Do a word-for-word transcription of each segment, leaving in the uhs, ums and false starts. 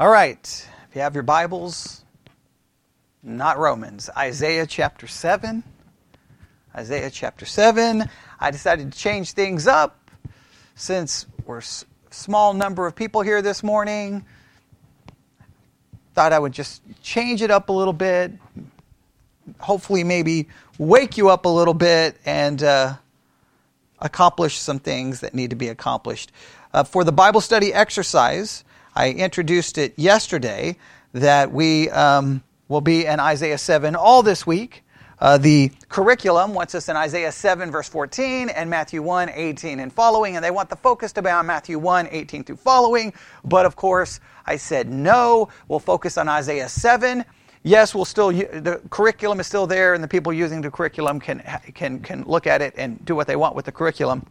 All right, if you have your Bibles, not Romans, Isaiah chapter seven. Isaiah chapter seven. I decided to change things up since we're a small number of people here this morning. Thought I would just change it up a little bit. Hopefully maybe wake you up a little bit and uh, accomplish some things that need to be accomplished. Uh, for the Bible study exercise, I introduced it yesterday that we um, will be in Isaiah seven all this week. Uh, the curriculum wants us in Isaiah seven verse fourteen and Matthew one eighteen and following, and they want the focus to be on Matthew one eighteen through following. But of course, I said no, we'll focus on Isaiah seven. Yes, we'll still the curriculum is still there, and the people using the curriculum can can can look at it and do what they want with the curriculum.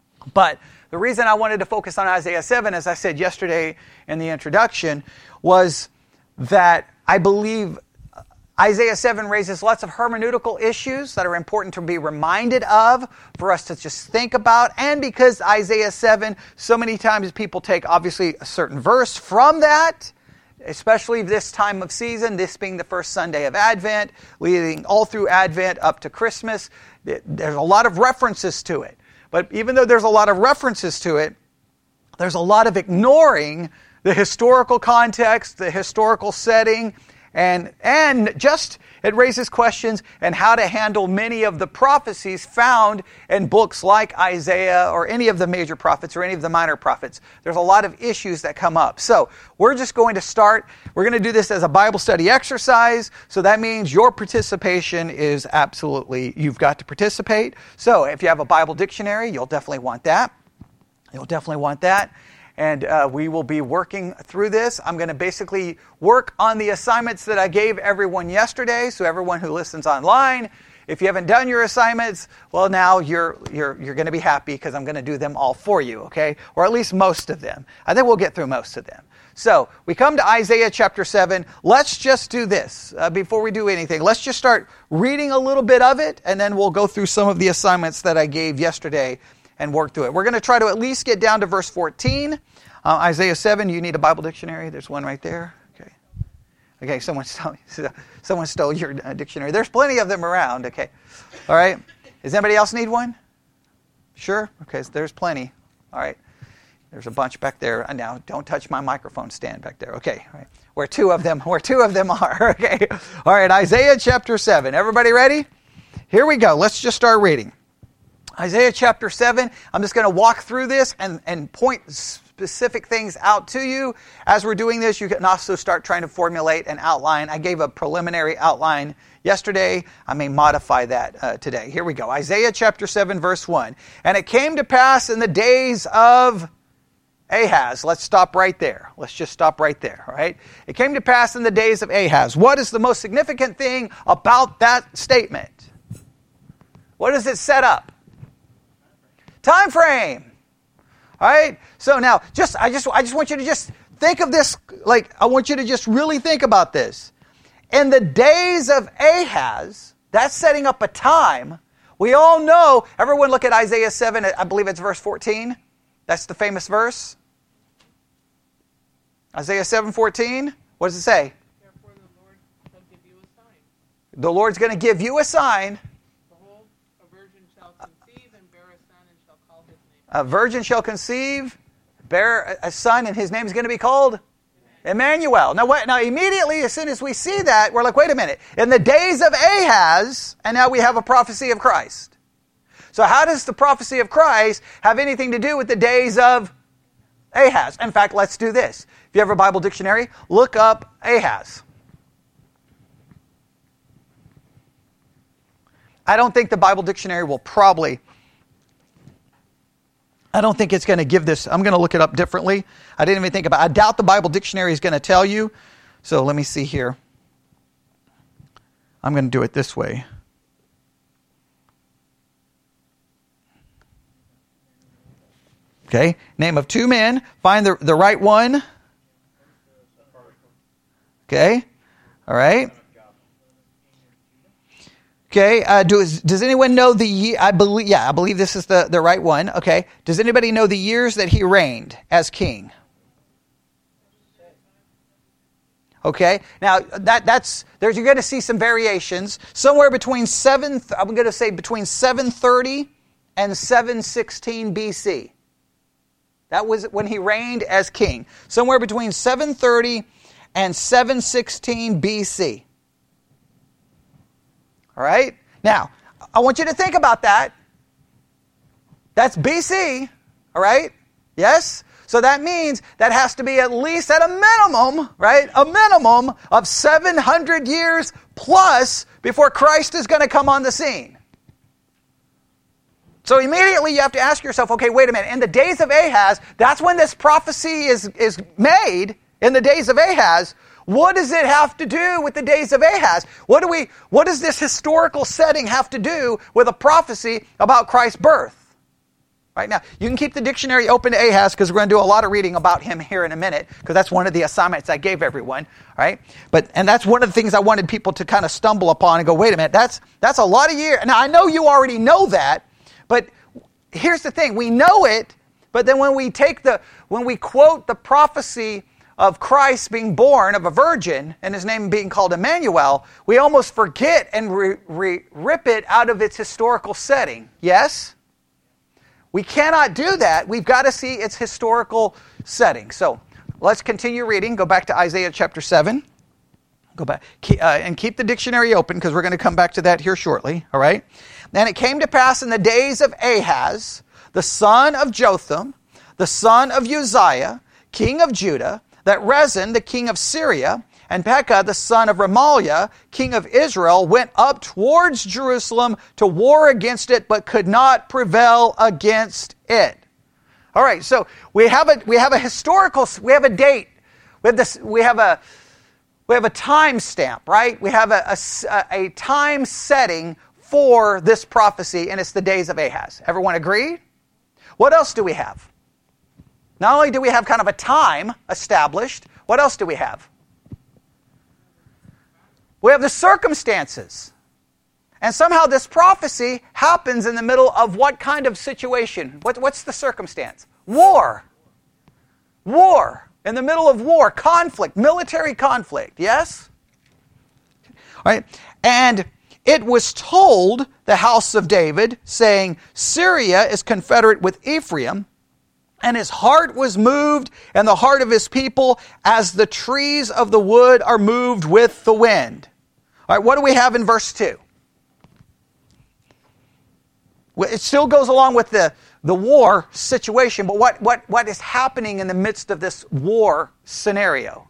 But the reason I wanted to focus on Isaiah seven, as I said yesterday in the introduction, was that I believe Isaiah seven raises lots of hermeneutical issues that are important to be reminded of, for us to just think about, and because Isaiah seven, so many times people take obviously a certain verse from that, especially this time of season, this being the first Sunday of Advent, leading all through Advent up to Christmas. There's a lot of references to it. But even though there's a lot of references to it, there's a lot of ignoring the historical context, the historical setting, and and just it raises questions and how to handle many of the prophecies found in books like Isaiah or any of the major prophets or any of the minor prophets. There's a lot of issues that come up. So we're just going to start. We're going to do this as a Bible study exercise. So that means your participation is absolutely, you've got to participate. So if you have a Bible dictionary, you'll definitely want that. You'll definitely want that. And uh, we will be working through this. I'm going to basically work on the assignments that I gave everyone yesterday. So everyone who listens online, if you haven't done your assignments, well, now you're you're you're going to be happy because I'm going to do them all for you, okay? Or at least most of them. I think we'll get through most of them. So we come to Isaiah chapter seven. Let's just do this uh, before we do anything. Let's just start reading a little bit of it, and then we'll go through some of the assignments that I gave yesterday and work through it. We're going to try to at least get down to verse fourteen. Uh, Isaiah seven, you need a Bible dictionary. There's one right there. Okay. Okay, someone stole, someone stole your uh, dictionary. There's plenty of them around. Okay. All right. Does anybody else need one? Sure? Okay, so there's plenty. All right. There's a bunch back there. And now, don't touch my microphone stand back there. Okay. All right. Where two of them, where two of them are. Okay. All right, Isaiah chapter seven. Everybody ready? Here we go. Let's just start reading. Isaiah chapter seven, I'm just going to walk through this and, and point specific things out to you. As we're doing this, you can also start trying to formulate an outline. I gave a preliminary outline yesterday. I may modify that uh, today. Here we go. Isaiah chapter seven, verse one. And it came to pass in the days of Ahaz. Let's stop right there. Let's just stop right there, all right? It came to pass in the days of Ahaz. What is the most significant thing about that statement? What does it set up? Time frame. All right? So now, just I just I just want you to just think of this, like, I want you to just really think about this. In the days of Ahaz, that's setting up a time. We all know, everyone look at Isaiah seven, I believe it's verse fourteen. That's the famous verse. Isaiah seven fourteen. What does it say? Therefore the Lord shall give you a sign. The Lord's going to give you a sign. A virgin shall conceive, bear a son, and his name is going to be called Emmanuel. Now, what, now, immediately, as soon as we see that, we're like, wait a minute. In the days of Ahaz, and now we have a prophecy of Christ. So how does the prophecy of Christ have anything to do with the days of Ahaz? In fact, let's do this. If you have a Bible dictionary, look up Ahaz. I don't think the Bible dictionary will probably... I don't think it's going to give this. I'm going to look it up differently. I didn't even think about it. I doubt the Bible dictionary is going to tell you. So let me see here. I'm going to do it this way. Okay. Name of two men. Find the, the right one. Okay. All right. Okay, uh, does, does anyone know the year? I believe, yeah, I believe this is the, the right one. Okay, does anybody know the years that he reigned as king? Okay, now that that's there's you're going to see some variations somewhere between seven. I'm going to say between seven thirty and seven sixteen B C. That was when he reigned as king. Somewhere between seven thirty and seven sixteen B C. All right. Now I want you to think about that. That's B C. All right. Yes. So that means that has to be at least at a minimum, right? A minimum of seven hundred years plus before Christ is going to come on the scene. So immediately you have to ask yourself, okay, wait a minute. In the days of Ahaz, that's when this prophecy is, is made. In the days of Ahaz, what does it have to do with the days of Ahaz? What do we, what does this historical setting have to do with a prophecy about Christ's birth? Right now, you can keep the dictionary open to Ahaz because we're going to do a lot of reading about him here in a minute because that's one of the assignments I gave everyone, right? But and that's one of the things I wanted people to kind of stumble upon and go, wait a minute, that's that's a lot of years. Now I know you already know that, but here's the thing: we know it, but then when we take the when we quote the prophecy of Christ being born of a virgin and his name being called Emmanuel, we almost forget and re, re, rip it out of its historical setting. Yes. We cannot do that. We've got to see its historical setting. So let's continue reading. Go back to Isaiah chapter seven. Go back uh, and keep the dictionary open because we're going to come back to that here shortly. All right. And it came to pass in the days of Ahaz, the son of Jotham, the son of Uzziah, king of Judah, that Rezin, the king of Syria, and Pekah, the son of Remaliah, king of Israel, went up towards Jerusalem to war against it, but could not prevail against it. All right, so we have a we have a historical we have a date. We have this. We have a we have a time stamp, right? We have a, a, a time setting for this prophecy, and it's the days of Ahaz. Everyone agree? What else do we have? Not only do we have kind of a time established, what else do we have? We have the circumstances. And somehow this prophecy happens in the middle of what kind of situation? What, what's the circumstance? War. War. In the middle of war, conflict, military conflict, yes? All right. And it was told the house of David, saying, Syria is confederate with Ephraim, and his heart was moved, and the heart of his people, as the trees of the wood are moved with the wind. All right, what do we have in verse two? It still goes along with the, the war situation, but what, what, what is happening in the midst of this war scenario?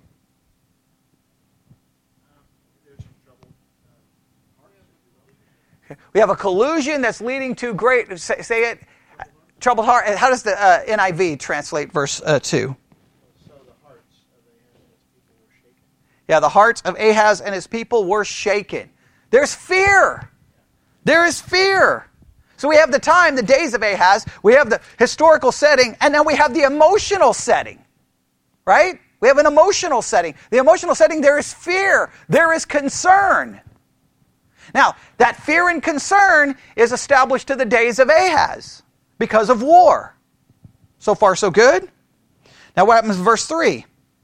We have a collusion that's leading to great, say, say it, troubled heart. How does the uh, N I V translate verse uh, two? So the hearts of Ahaz and his people were shaken. Yeah, the hearts of Ahaz and his people were shaken. There's fear. There is fear. So we have the time, the days of Ahaz, we have the historical setting, and then we have the emotional setting. Right? We have an emotional setting. The emotional setting, there is fear. There is concern. Now, that fear and concern is established to the days of Ahaz because of war. So far, so good? Now, what happens in verse three?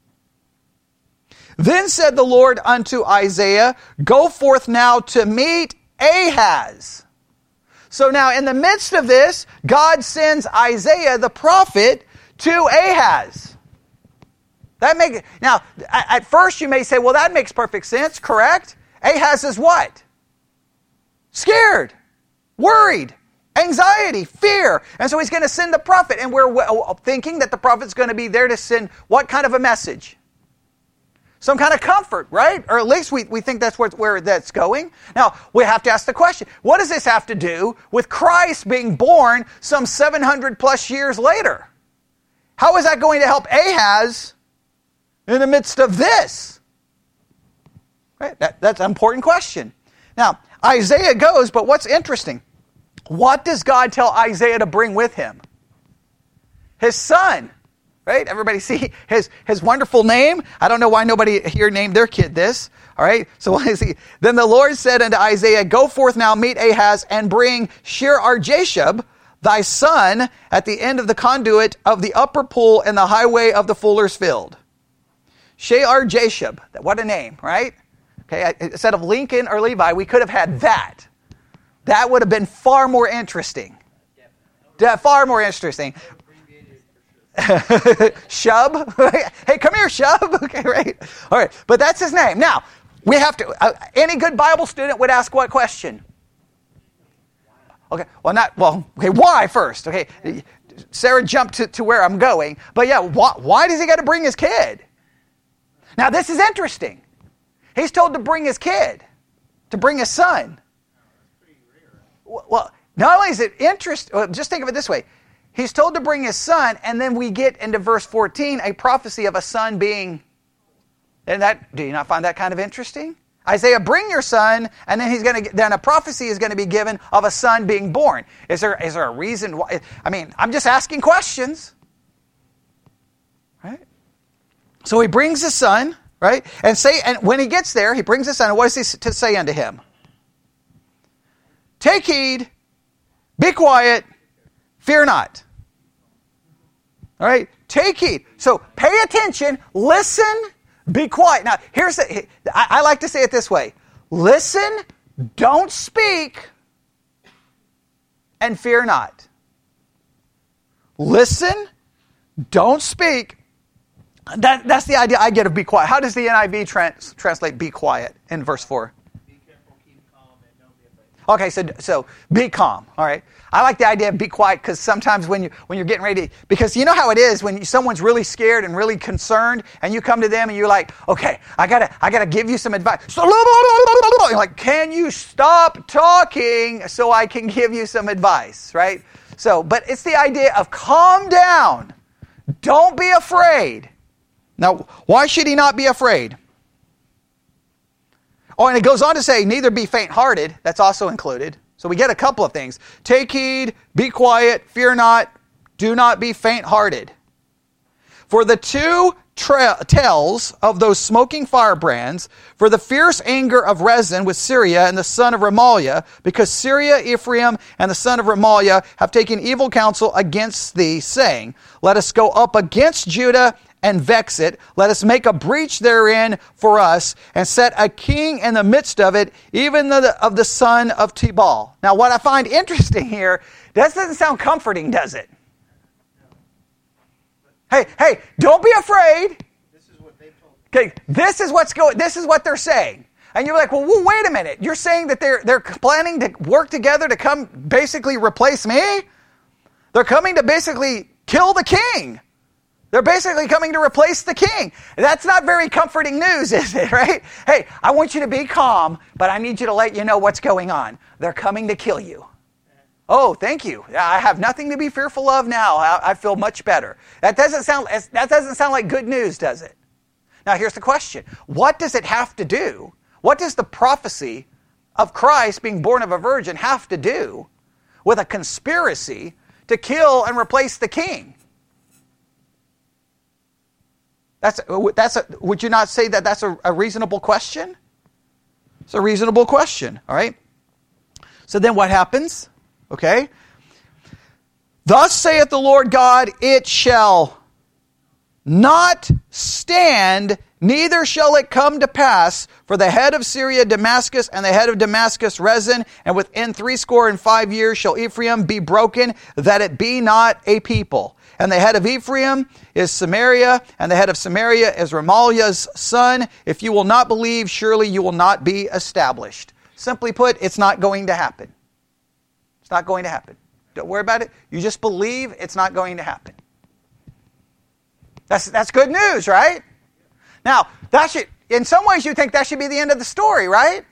Then said the Lord unto Isaiah, Go forth now to meet Ahaz. So now, in the midst of this, God sends Isaiah the prophet to Ahaz. That make, now, at first you may say, well, that makes perfect sense, correct? Ahaz is what? Scared, worried, anxiety, fear. And so he's going to send the prophet. And we're thinking that the prophet's going to be there to send what kind of a message? Some kind of comfort, right? Or at least we, we think that's where, where that's going. Now, we have to ask the question, what does this have to do with Christ being born some seven hundred plus years later? How is that going to help Ahaz in the midst of this? Right? That, that's an important question. Now, Isaiah goes, but what's interesting? What does God tell Isaiah to bring with him? His son, right? Everybody see his, his wonderful name? I don't know why nobody here named their kid this. All right, so what is he? Then the Lord said unto Isaiah, Go forth now, meet Ahaz, and bring Shear-Jashub, thy son, at the end of the conduit of the upper pool in the highway of the fuller's field. Shear-Jashub. What a name, right? Okay, instead of Lincoln or Levi, we could have had that. That would have been far more interesting. Yeah, far more interesting. Shub. Hey, come here, Shub. Okay, right. All right, but that's his name. Now, we have to, uh, any good Bible student would ask what question? Okay, well, not, well, okay, why first? Okay, Sarah jumped to, to where I'm going. But yeah, why, why does he got to bring his kid? Now, this is interesting. He's told to bring his kid, to bring his son. Well, not only is it interesting, well, just think of it this way. He's told to bring his son, and then we get into verse fourteen, a prophecy of a son being, and that, do you not find that kind of interesting? Isaiah, bring your son, and then he's going to. Then a prophecy is going to be given of a son being born. Is there is there a reason why? I mean, I'm just asking questions, right? So he brings his son, right, and say, and when he gets there, he brings his son. And what does he to say unto him? Take heed, be quiet, fear not. All right, take heed. So pay attention, listen. Be quiet. Now, here's the, I, I like to say it this way. Listen, don't speak, and fear not. Listen, don't speak. That, that's the idea I get of be quiet. How does the N I V trans, translate be quiet in verse four? Be careful, keep calm, and don't be afraid. Okay, so so be calm. All right. I like the idea of be quiet because sometimes when you when you're getting ready, because you know how it is when you, someone's really scared and really concerned, and you come to them and you're like, okay, I gotta I gotta give you some advice. So, you're like, can you stop talking so I can give you some advice, right? So, but it's the idea of calm down, don't be afraid. Now, why should he not be afraid? Oh, and it goes on to say, neither be faint-hearted. That's also included. So we get a couple of things. Take heed, be quiet, fear not, do not be faint-hearted. For the two tra- tells of those smoking firebrands, for the fierce anger of Rezin with Syria and the son of Remaliah, because Syria, Ephraim, and the son of Remaliah have taken evil counsel against thee, saying, let us go up against Judah and vex it. Let us make a breach therein for us, and set a king in the midst of it, even the, of the son of Tibal. Now, what I find interesting here, that doesn't sound comforting, does it? Hey, hey, don't be afraid. This is what they told me. Okay, this is what's going. This is what they're saying, and you're like, well, well, wait a minute. You're saying that they're they're planning to work together to come basically replace me? They're coming to basically kill the king. They're basically coming to replace the king. That's not very comforting news, is it, right? Hey, I want you to be calm, but I need you to let you know what's going on. They're coming to kill you. Oh, thank you. I have nothing to be fearful of now. I, I feel much better. That doesn't sound that doesn't sound like good news, does it? Now, here's the question. What does it have to do? What does the prophecy of Christ being born of a virgin have to do with a conspiracy to kill and replace the king? That's that's a, would you not say that that's a, a reasonable question? It's a reasonable question, all right? So then what happens? Okay? Thus saith the Lord God, it shall not stand, neither shall it come to pass, for the head of Syria Damascus, and the head of Damascus Rezin, and within threescore and five years shall Ephraim be broken, that it be not a people. And the head of Ephraim is Samaria, and the head of Samaria is Remaliah's son. If you will not believe, surely you will not be established. Simply put, it's not going to happen. It's not going to happen. Don't worry about it. You just believe it's not going to happen. That's that's good news, right? Now, that should, in some ways you think that should be the end of the story, right?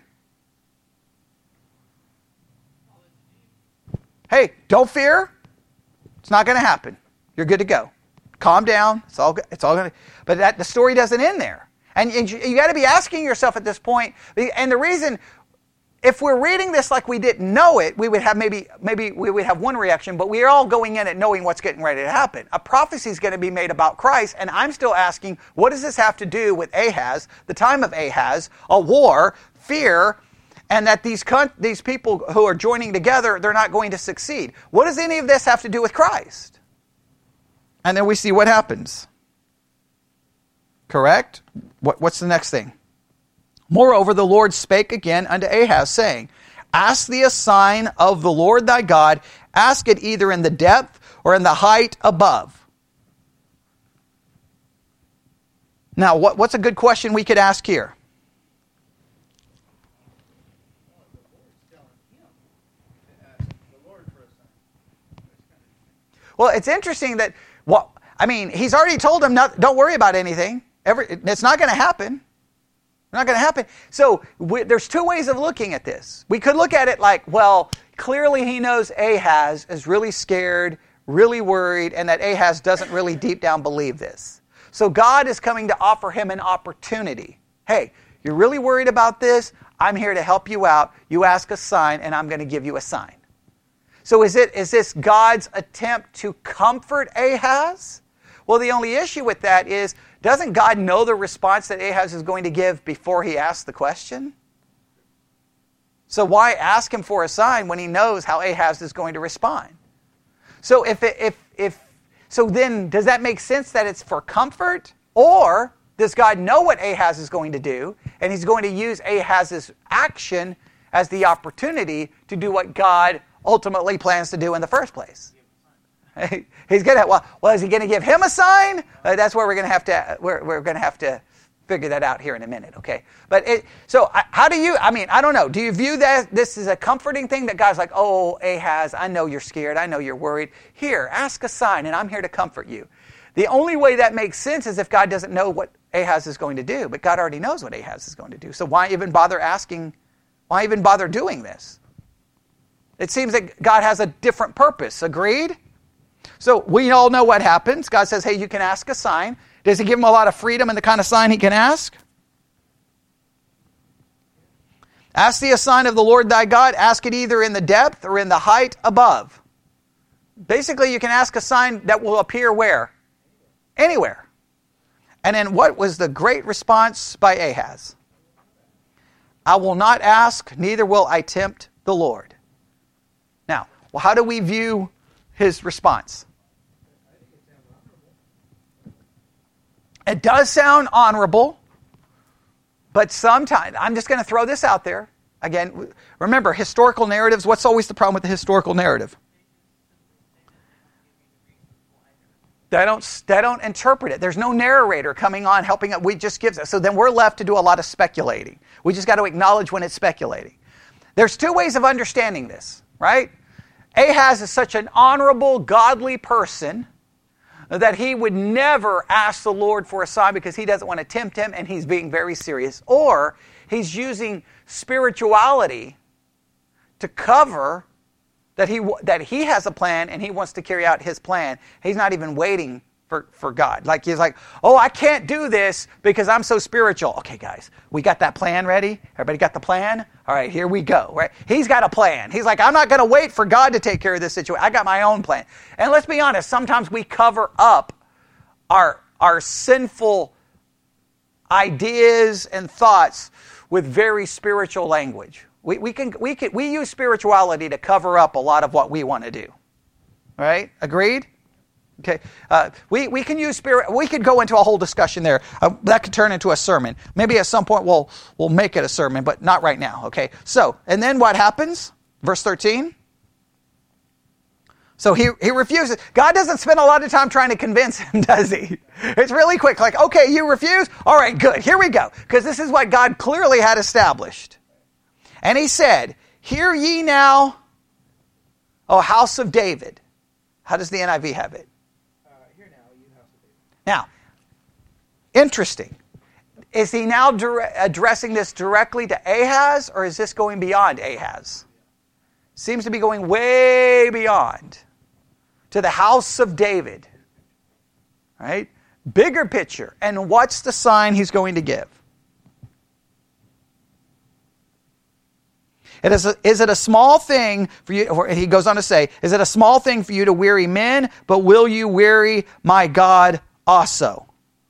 Hey, don't fear. It's not going to happen. You're good to go. Calm down. It's all. It's all going to. But that the story doesn't end there, and, and you, you got to be asking yourself at this point. And the reason, if we're reading this like we didn't know it, we would have maybe maybe we would have one reaction. But we are all going in it knowing what's getting ready to happen. A prophecy is going to be made about Christ, and I'm still asking, what does this have to do with Ahaz, the time of Ahaz, a war, fear, and that these these people who are joining together, they're not going to succeed? What does any of this have to do with Christ? And then we see what happens. Correct? What, what's the next thing? Moreover, the Lord spake again unto Ahaz, saying, Ask thee a sign of the Lord thy God. Ask it either in the depth or in the height above. Now, what, what's a good question we could ask here? Well, it's interesting that, well, I mean, he's already told him, not, don't worry about anything. Every, it's not going to happen. Not going to happen. So we, there's two ways of looking at this. We could look at it like, well, clearly he knows Ahaz is really scared, really worried, and that Ahaz doesn't really deep down believe this. So God is coming to offer him an opportunity. Hey, you're really worried about this? I'm here to help you out. You ask a sign, and I'm going to give you a sign. So is it is this God's attempt to comfort Ahaz? Well, the only issue with that is, doesn't God know the response that Ahaz is going to give before he asks the question? So why ask him for a sign when he knows how Ahaz is going to respond? So if it, if if so, then does that make sense that it's for comfort, or does God know what Ahaz is going to do, and he's going to use Ahaz's action as the opportunity to do what God ultimately plans to do in the first place? He's gonna. Well, well, is he going to give him a sign? Uh, that's where we're going to have to. We're we're going to have to figure that out here in a minute, okay? But it, so uh, how do you? I mean, I don't know. Do you view that this is a comforting thing that God's like, oh, Ahaz, I know you're scared. I know you're worried. Here, ask a sign, and I'm here to comfort you. The only way that makes sense is if God doesn't know what Ahaz is going to do, but God already knows what Ahaz is going to do. So why even bother asking? Why even bother doing this? It seems that God has a different purpose. Agreed? So we all know what happens. God says, hey, you can ask a sign. Does he give him a lot of freedom in the kind of sign he can ask? Ask thee a sign of the Lord thy God. Ask it either in the depth or in the height above. Basically, you can ask a sign that will appear where? Anywhere. And then what was the great response by Ahaz? I will not ask, neither will I tempt the Lord. Now, well, how do we view his response? It does sound honorable, but sometimes, I'm just going to throw this out there. Again, remember, historical narratives, what's always the problem with the historical narrative? They don't, they don't interpret it. There's no narrator coming on helping it. We just gives it. So then we're left to do a lot of speculating. We just got to acknowledge when it's speculating. There's two ways of understanding this, right? Ahaz is such an honorable, godly person that he would never ask the Lord for a sign because he doesn't want to tempt him and he's being very serious. Or he's using spirituality to cover that he that he has a plan and he wants to carry out his plan. He's not even waiting for, for God. Like he's like, oh, I can't do this because I'm so spiritual. Okay, guys, we got that plan ready? Everybody got the plan? All right, here we go. Right? He's got a plan. He's like, I'm not going to wait for God to take care of this situation. I got my own plan. And let's be honest, sometimes we cover up our, our sinful ideas and thoughts with very spiritual language. We, we, can, we, can, we use spirituality to cover up a lot of what we want to do. Right? Agreed? Okay, uh, we, we can use spirit. We could go into a whole discussion there. Uh, that could turn into a sermon. Maybe at some point we'll we'll make it a sermon, but not right now. Okay, so and then what happens? Verse thirteen. So he he refuses. God doesn't spend a lot of time trying to convince him, does he? It's really quick. Like, okay, you refuse. All right, good. Here we go. Because this is what God clearly had established. And he said, "Hear ye now, O house of David." How does the N I V have it? Now, interesting. Is he now dire- addressing this directly to Ahaz, or is this going beyond Ahaz? Seems to be going way beyond. To the house of David. Right? Bigger picture. And what's the sign he's going to give? It is, a, is it a small thing for you, or he goes on to say, is it a small thing for you to weary men, but will you weary my God also?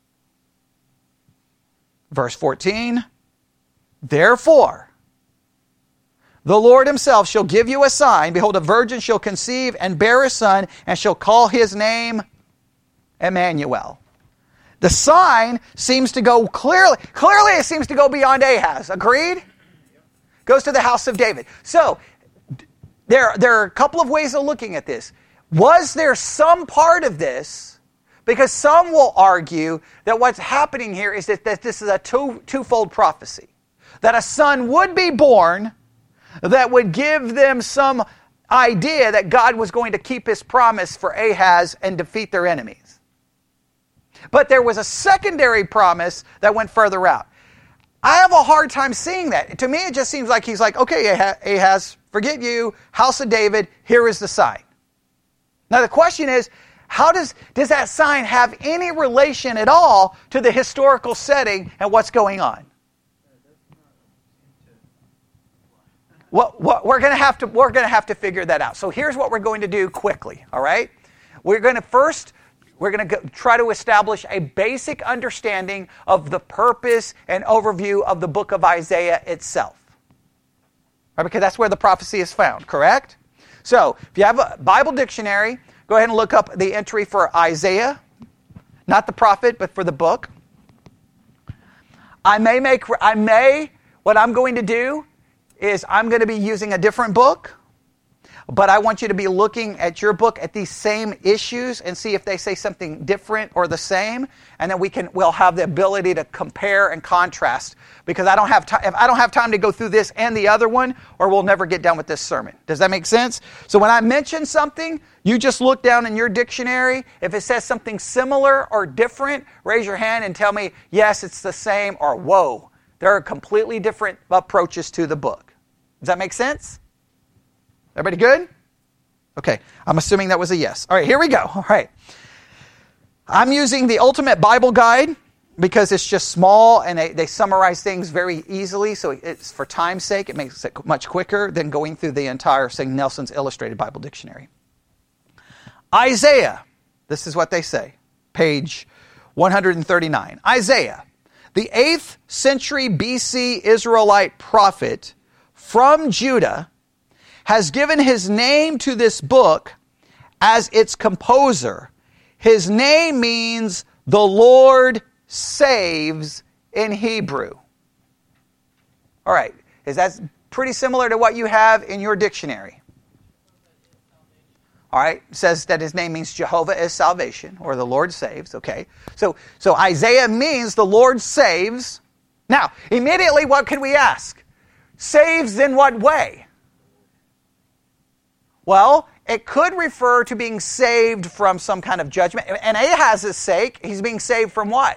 Verse fourteen, therefore, the Lord himself shall give you a sign. Behold, a virgin shall conceive and bear a son, and shall call his name Emmanuel. The sign seems to go clearly, clearly it seems to go beyond Ahaz. Agreed? Goes to the house of David. So, there, there are a couple of ways of looking at this. Was there some part of this, because some will argue that what's happening here is that, that this is a two, twofold prophecy. That a son would be born that would give them some idea that God was going to keep his promise for Ahaz and defeat their enemies. But there was a secondary promise that went further out. I have a hard time seeing that. To me, it just seems like he's like, okay, Ahaz, forget you, house of David, here is the sign. Now the question is, how does, does that sign have any relation at all to the historical setting and what's going on? What, what, we're going to have to we're going to have to figure that out. So here's what we're going to do quickly, all right? We're going to first we're going to try to establish a basic understanding of the purpose and overview of the book of Isaiah itself. Right, because that's where the prophecy is found, correct? So, if you have a Bible dictionary, go ahead and look up the entry for Isaiah, not the prophet, but for the book. I may make I may what I'm going to do is I'm going to be using a different book, but I want you to be looking at your book at these same issues and see if they say something different or the same, and then we can we'll have the ability to compare and contrast, because I don't have time if I don't have time to go through this and the other one, or we'll never get done with this sermon. Does that make sense? So when I mention something, you just look down in your dictionary. If it says something similar or different, raise your hand and tell me, yes, it's the same, or whoa, there are completely different approaches to the book. Does that make sense? Everybody good? Okay, I'm assuming that was a yes. All right, here we go. All right. I'm using the Ultimate Bible Guide because it's just small and they, they summarize things very easily. So it's for time's sake, it makes it much quicker than going through the entire, say, Nelson's Illustrated Bible Dictionary. Isaiah, this is what they say, page one thirty-nine. Isaiah, the eighth century B C Israelite prophet from Judah, has given his name to this book as its composer. His name means the Lord saves in Hebrew. All right, is that pretty similar to what you have in your dictionary? All right, it says that his name means Jehovah is salvation, or the Lord saves, okay. So, so Isaiah means the Lord saves. Now, immediately what can we ask? Saves in what way? Well, it could refer to being saved from some kind of judgment. And Ahaz's sake, he's being saved from what?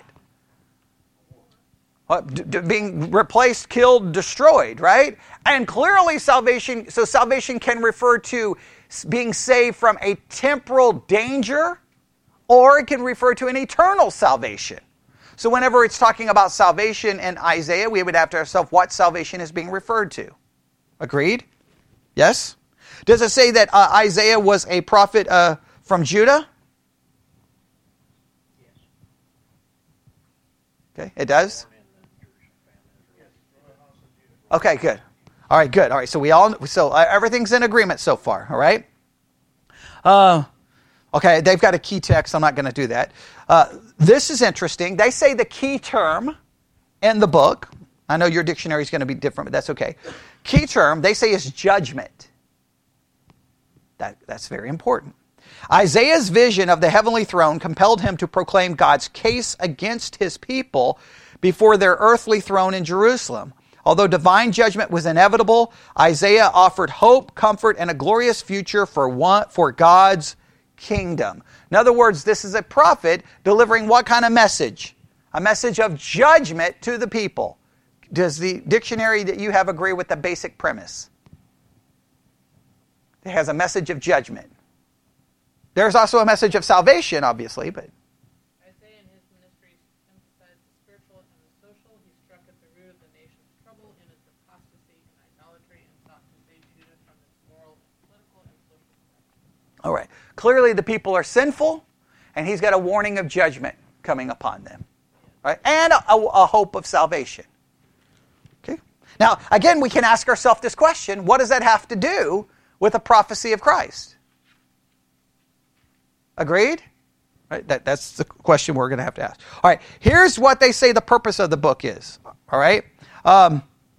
What? D- d- being replaced, killed, destroyed, right? And clearly salvation, so salvation can refer to being saved from a temporal danger, or it can refer to an eternal salvation. So whenever it's talking about salvation in Isaiah, we would have to ask ourselves what salvation is being referred to. Agreed? Yes? Does it say that uh, Isaiah was a prophet uh, from Judah? Okay, it does? Okay, good. All right, good. All right, so we all so uh, everything's in agreement so far, all right? Uh, okay, they've got a key text. I'm not going to do that. Uh, this is interesting. They say the key term in the book, I know your dictionary is going to be different, but that's okay. Key term, they say, is judgment. That, that's very important. Isaiah's vision of the heavenly throne compelled him to proclaim God's case against his people before their earthly throne in Jerusalem. Although divine judgment was inevitable, Isaiah offered hope, comfort, and a glorious future for one, for God's kingdom. In other words, this is a prophet delivering what kind of message? A message of judgment to the people. Does the dictionary that you have agree with the basic premise? It has a message of judgment. There's also a message of salvation, obviously, but Isaiah in his ministries emphasized the spiritual and the social. He struck at the root of the nation's trouble in its apostasy and idolatry and sought to save Judah from its moral, political, and social corruption. all right. Clearly the people are sinful, and he's got a warning of judgment coming upon them. Right? And a, a hope of salvation. Okay. Now, again, we can ask ourselves this question: what does that have to do with the prophecy of Christ? Agreed? Right? That, that's the question we're going to have to ask. All right, here's what they say the purpose of the book is. All right? Um,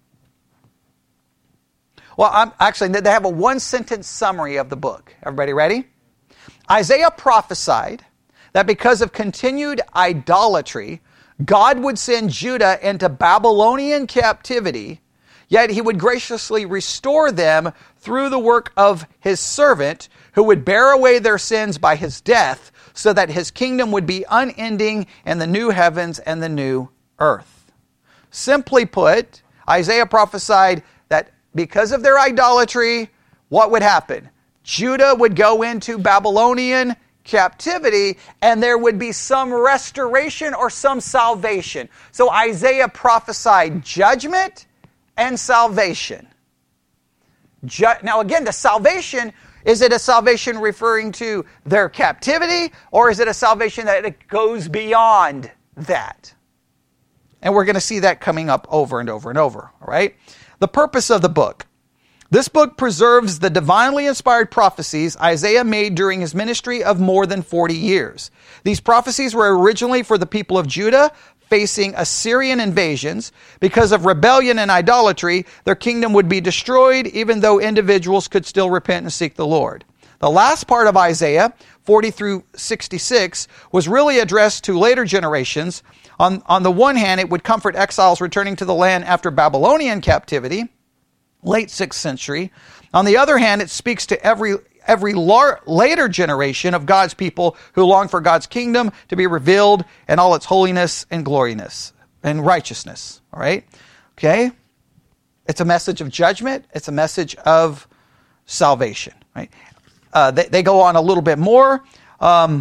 well, I'm, actually, they have a one-sentence summary of the book. Everybody ready? Isaiah prophesied that because of continued idolatry, God would send Judah into Babylonian captivity, yet he would graciously restore them through the work of his servant, who would bear away their sins by his death, so that his kingdom would be unending in the new heavens and the new earth. Simply put, Isaiah prophesied that because of their idolatry, what would happen? Judah would go into Babylonian captivity, and there would be some restoration or some salvation. So Isaiah prophesied judgment and salvation. Ju- now again, the salvation, is it a salvation referring to their captivity, or is it a salvation that it goes beyond that? And we're going to see that coming up over and over and over, all right? The purpose of the book. This book preserves the divinely inspired prophecies Isaiah made during his ministry of more than forty years. These prophecies were originally for the people of Judah facing Assyrian invasions. Because of rebellion and idolatry, their kingdom would be destroyed, even though individuals could still repent and seek the Lord. The last part of Isaiah, forty through sixty-six, was really addressed to later generations. On, on the one hand, it would comfort exiles returning to the land after Babylonian captivity, late sixth century. On the other hand, it speaks to every every lar- later generation of God's people who long for God's kingdom to be revealed in all its holiness and gloriness and righteousness. All right? Okay? It's a message of judgment. It's a message of salvation. Right? Uh, they, they go on a little bit more. Um,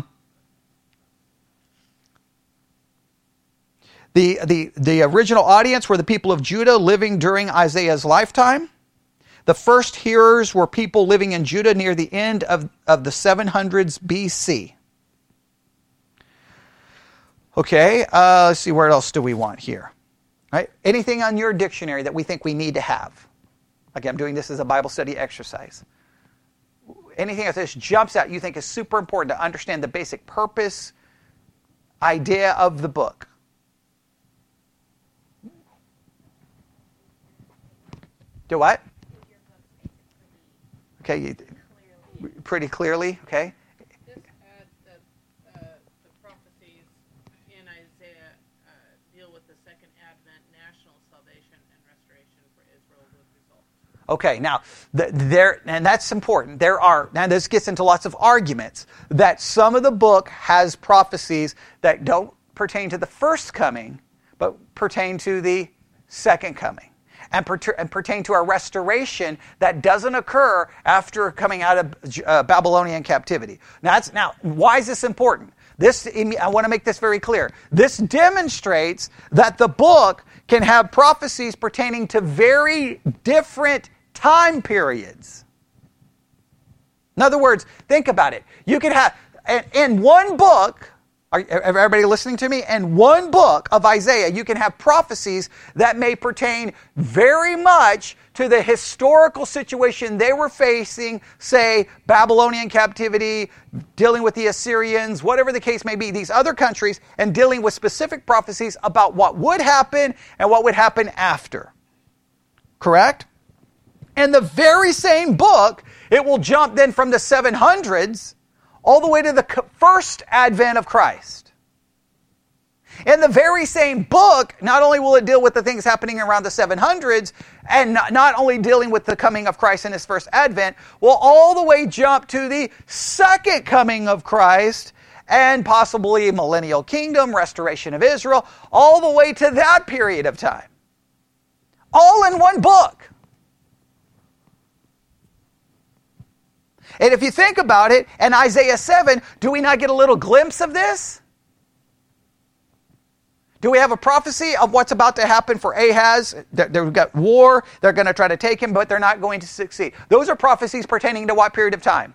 the, the, the original audience were the people of Judah living during Isaiah's lifetime. The first hearers were people living in Judah near the end of, of the seven hundreds B C. Okay, uh, let's see, where else do we want here? Right? Anything on your dictionary that we think we need to have? Again, I'm doing this as a Bible study exercise. Anything that just jumps out you think is super important to understand the basic purpose, idea of the book? Do what? Okay, pretty clearly, okay? This adds that uh, the prophecies in Isaiah uh, deal with the second advent, national salvation and restoration for Israel would result. Okay, now, the, there, and that's important. There are, now this gets into lots of arguments, that some of the book has prophecies that don't pertain to the first coming, but pertain to the second coming. And, per- and pertain to a restoration that doesn't occur after coming out of uh, Babylonian captivity. Now, that's, now, why is this important? This, I want to make this very clear. This demonstrates that the book can have prophecies pertaining to very different time periods. In other words, think about it. You could have, in one book, are everybody listening to me? In one book of Isaiah, you can have prophecies that may pertain very much to the historical situation they were facing, say, Babylonian captivity, dealing with the Assyrians, whatever the case may be, these other countries, and dealing with specific prophecies about what would happen and what would happen after. Correct? In the very same book, it will jump then from the seven hundreds all the way to the first advent of Christ. In the very same book, not only will it deal with the things happening around the seven hundreds, and not, not only dealing with the coming of Christ in his first advent, will all the way jump to the second coming of Christ, and possibly millennial kingdom, restoration of Israel, all the way to that period of time. All in one book. And if you think about it, in Isaiah seven, do we not get a little glimpse of this? Do we have a prophecy of what's about to happen for Ahaz? They've got war, they're going to try to take him, but they're not going to succeed. Those are prophecies pertaining to what period of time?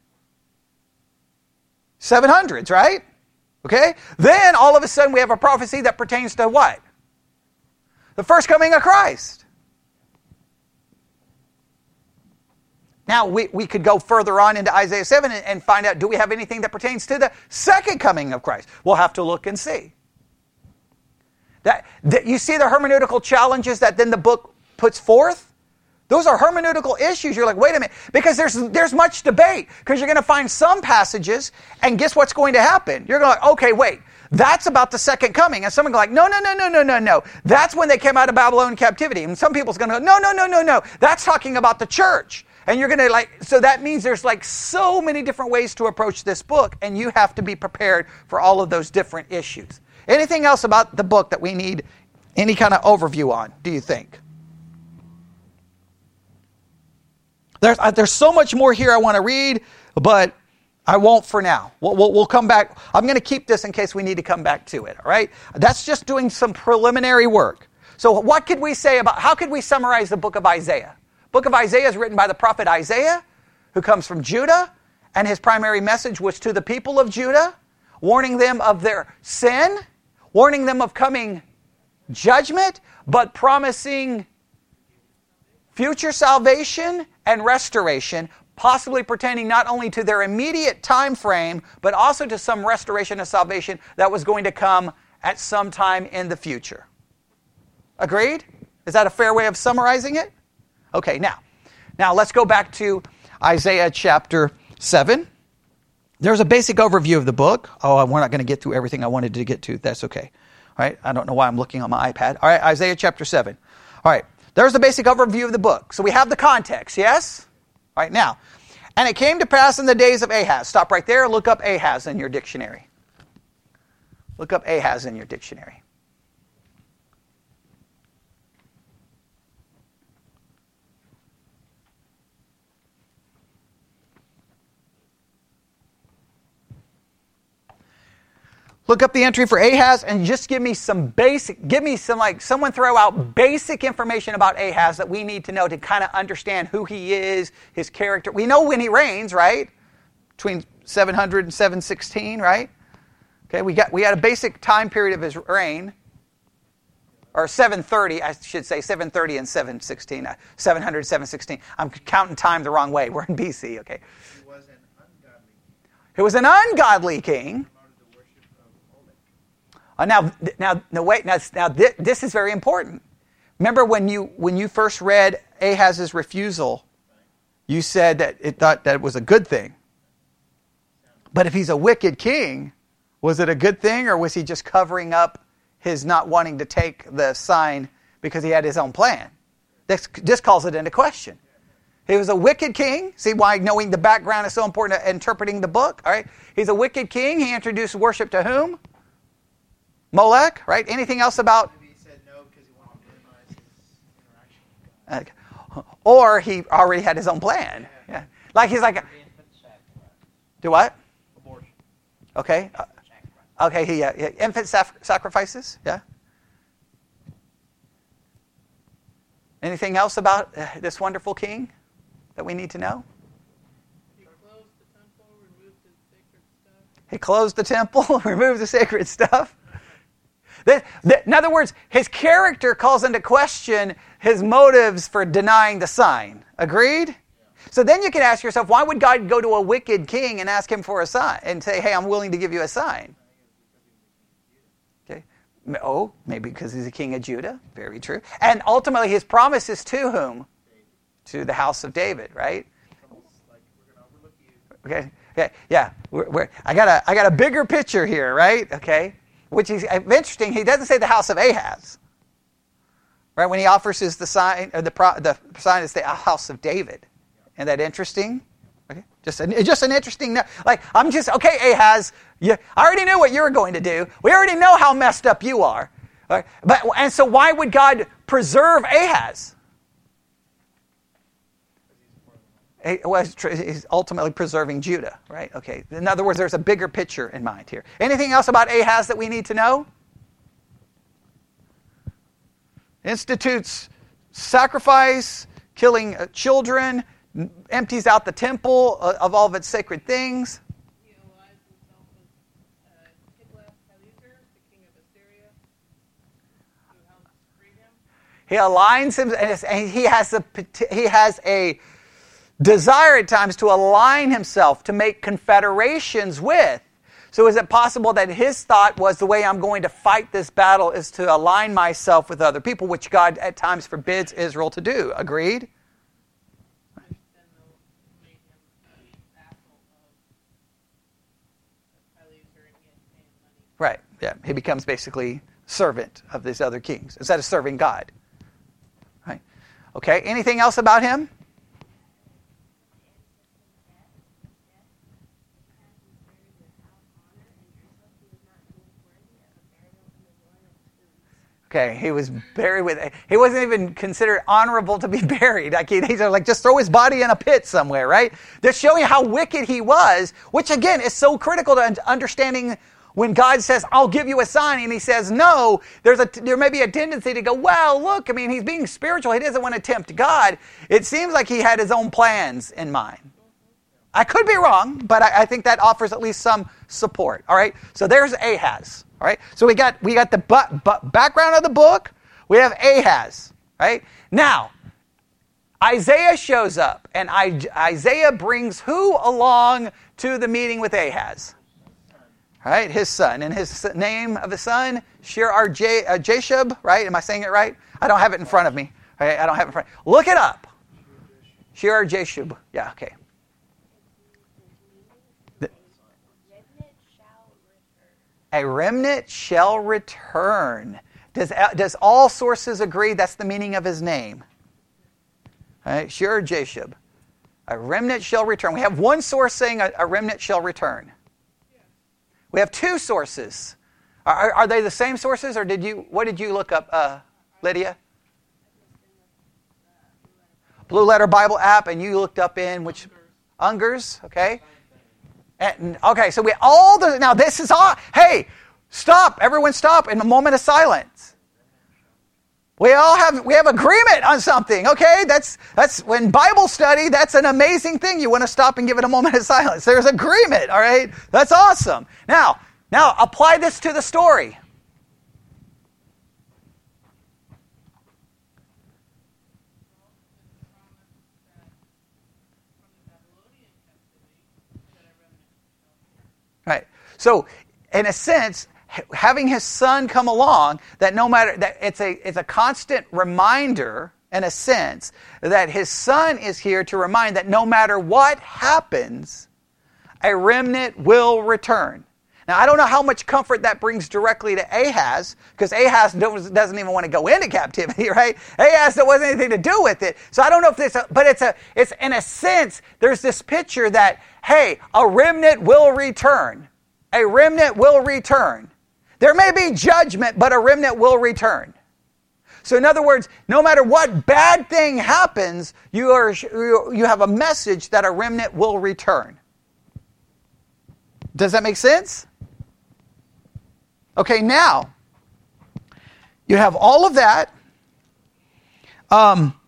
seven hundreds, right? Okay? Then, all of a sudden, we have a prophecy that pertains to what? The first coming of Christ. Now, we, we could go further on into Isaiah seven and, and find out, do we have anything that pertains to the second coming of Christ? We'll have to look and see. That, that you see the hermeneutical challenges that then the book puts forth? Those are hermeneutical issues. You're like, wait a minute, because there's there's much debate, because you're going to find some passages, and guess what's going to happen? You're going to, okay, wait, that's about the second coming. And someone go like, no, no, no, no, no, no, no. That's when they came out of Babylonian captivity. And some people's going to go, no, no, no, no, no. That's talking about the church. And you're going to like, so that means there's like so many different ways to approach this book, and you have to be prepared for all of those different issues. Anything else about the book that we need any kind of overview on, do you think? There's, uh, there's so much more here I want to read, but I won't for now. We'll, we'll, we'll come back. I'm going to keep this in case we need to come back to it, all right? That's just doing some preliminary work. So what could we say about, how could we summarize the book of Isaiah? Book of Isaiah is written by the prophet Isaiah, who comes from Judah, and his primary message was to the people of Judah, warning them of their sin, warning them of coming judgment, but promising future salvation and restoration, possibly pertaining not only to their immediate time frame, but also to some restoration of salvation that was going to come at some time in the future. Agreed? Is that a fair way of summarizing it? Okay, now, now let's go back to Isaiah chapter seven. There's a basic overview of the book. Oh, we're not going to get through everything I wanted to get to. That's okay. All right, I don't know why I'm looking on my iPad. All right, Isaiah chapter seven. All right, there's the basic overview of the book. So we have the context, yes? All right, now, and it came to pass in the days of Ahaz. Stop right there. Look up Ahaz in your dictionary. Look up Ahaz in your dictionary. Look up the entry for Ahaz and just give me some basic, give me some, like, someone throw out basic information about Ahaz that we need to know to kind of understand who he is, his character. We know when he reigns, right? Between seven hundred and seven sixteen, right? Okay, we got we had a basic time period of his reign. Or seven thirty, I should say, seven thirty and seven sixteen. Uh, seven hundred, seven sixteen. I'm counting time the wrong way. We're in B C, okay. He was an ungodly king. He was an ungodly king. Uh, now, now, no, wait. Now, now, this, this is very important. Remember when you when you first read Ahaz's refusal, you said that it thought that it was a good thing. But if he's a wicked king, was it a good thing, or was he just covering up his not wanting to take the sign because he had his own plan? This this calls it into question. He was a wicked king. See why knowing the background is so important to interpreting the book. All right, he's a wicked king. He introduced worship to whom? Molech, right? Anything else about? Maybe he said no because he wanted to minimize his interaction with God. Uh, or he already had his own plan. Yeah, like he's like, a, do what? Abortion. Okay, uh, okay. He uh, yeah, infant sac- sacrifices. Yeah. Anything else about uh, this wonderful king that we need to know? He closed the temple, removed his sacred stuff. He closed the temple, removed the sacred stuff. In other words, his character calls into question his motives for denying the sign. Agreed? Yeah. So then you can ask yourself, why would God go to a wicked king and ask him for a sign and say, hey, I'm willing to give you a sign? Okay. Oh, maybe because he's a king of Judah. Very true. And ultimately his promise is to whom? To the house of David, right? Okay. Yeah. Yeah. We're, we're, I got a I got a bigger picture here, right? Okay. Which is interesting. He doesn't say the house of Ahaz, right? When he offers us the sign, or the the sign is the house of David. Isn't that interesting? Okay, just an, just an interesting. Like I'm just okay, Ahaz. You, I already knew what you were going to do. We already know how messed up you are. Right? But and so why would God preserve Ahaz? He was he's ultimately preserving Judah, right? Okay. In other words, there's a bigger picture in mind here. Anything else about Ahaz that we need to know? Institutes sacrifice, killing children, empties out the temple of all of its sacred things. He allies himself with uh, Tiglath-Pileser, the king of Assyria, who helps free him. He aligns him, and he has a he has a desire at times to align himself, to make confederations with. So is it possible that his thought was the way I'm going to fight this battle is to align myself with other people, which God at times forbids Israel to do? Agreed? Right, yeah. He becomes basically servant of these other kings instead of serving God. Right? Okay, anything else about him? Okay, he was buried with, he wasn't even considered honorable to be buried. Like he, he's like, just throw his body in a pit somewhere, right? They're showing how wicked he was, which again is so critical to understanding when God says, I'll give you a sign, and he says no, there's a, there may be a tendency to go, well, look, I mean, he's being spiritual. He doesn't want to tempt God. It seems like he had his own plans in mind. I could be wrong, but I, I think that offers at least some support. All right, so there's Ahaz. All right, so we got we got the bu- bu- background of the book. We have Ahaz. Right now, Isaiah shows up, and I, Isaiah brings who along to the meeting with Ahaz? All right, his son, and his name of the son, Shear-Jashub. Right? Am I saying it right? I don't have it in front of me. All right, I don't have it in front. Look it up. Shear-Jashub. Yeah. Okay. A remnant shall return. Does, does all sources agree that's the meaning of his name? All right, Shear-Jashub. A remnant shall return. We have one source saying a, a remnant shall return. We have two sources. Are, are they the same sources, or did you? What did you look up, uh, Lydia? Blue Letter Bible app, and you looked up in which Ungers, okay? And, okay, so we all the now this is all. Hey, stop! Everyone, stop! In a moment of silence. We all have we have agreement on something. Okay, that's that's when Bible study. That's an amazing thing. You want to stop and give it a moment of silence. There's agreement. All right, that's awesome. Now, now apply this to the story. Right. So, in a sense, having his son come along, that no matter that it's a it's a constant reminder, in a sense, that his son is here to remind that no matter what happens, a remnant will return. Now, I don't know how much comfort that brings directly to Ahaz, because Ahaz doesn't even want to go into captivity, right? Ahaz, there wasn't anything to do with it. So I don't know if this, but it's a, it's in a sense, there's this picture that, hey, a remnant will return. A remnant will return. There may be judgment, but a remnant will return. So in other words, no matter what bad thing happens, you are you have a message that a remnant will return. Does that make sense? Okay, now, you have all of that. Um,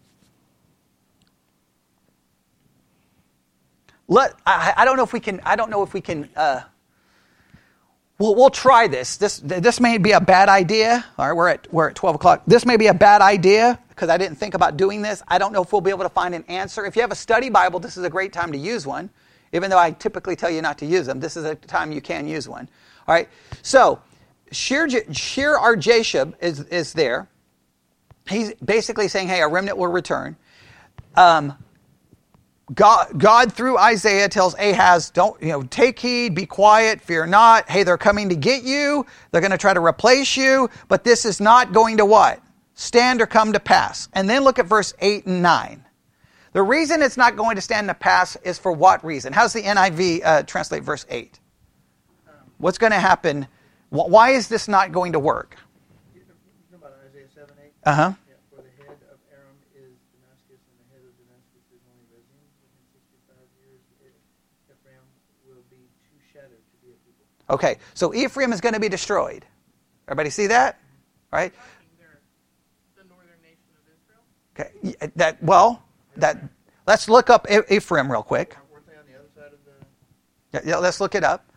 let I, I don't know if we can. I don't know if we can. Uh, we'll we'll try this. This this may be a bad idea. All right, we're at we're at twelve o'clock. This may be a bad idea because I didn't think about doing this. I don't know if we'll be able to find an answer. If you have a study Bible, this is a great time to use one. Even though I typically tell you not to use them, this is a time you can use one. All right, so Shear-Jashub is, is there. He's basically saying, hey, a remnant will return. Um, God, God, through Isaiah, tells Ahaz, don't, you know, take heed, be quiet, fear not. Hey, they're coming to get you. They're going to try to replace you, but this is not going to what? Stand or come to pass. And then look at verse eight and nine. The reason it's not going to stand to pass is for what reason? How's the N I V uh, translate verse eight? What's going to happen? Why is this not going to work? You know about Isaiah seven eight? Uh-huh. Yeah, for the head of Aram is Damascus, and the head of Damascus is only Rezin. Within sixty-five years, Ephraim will be too shattered to be a people. Okay, so Ephraim is going to be destroyed. Everybody see that? Right? The northern nation of Israel? Okay, that, well... That let's look up Ephraim real quick. Weren't they on the other side of the... Yeah, yeah, let's look it up.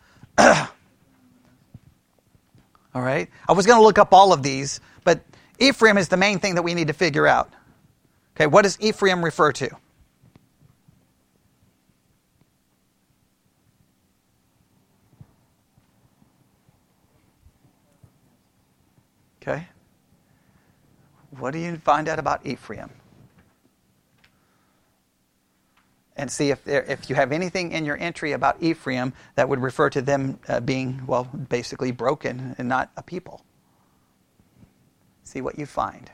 All right. I was going to look up all of these, but Ephraim is the main thing that we need to figure out. Okay, what does Ephraim refer to? Okay? What do you find out about Ephraim? And see if there, if you have anything in your entry about Ephraim that would refer to them uh, being, well, basically broken and not a people. See what you find.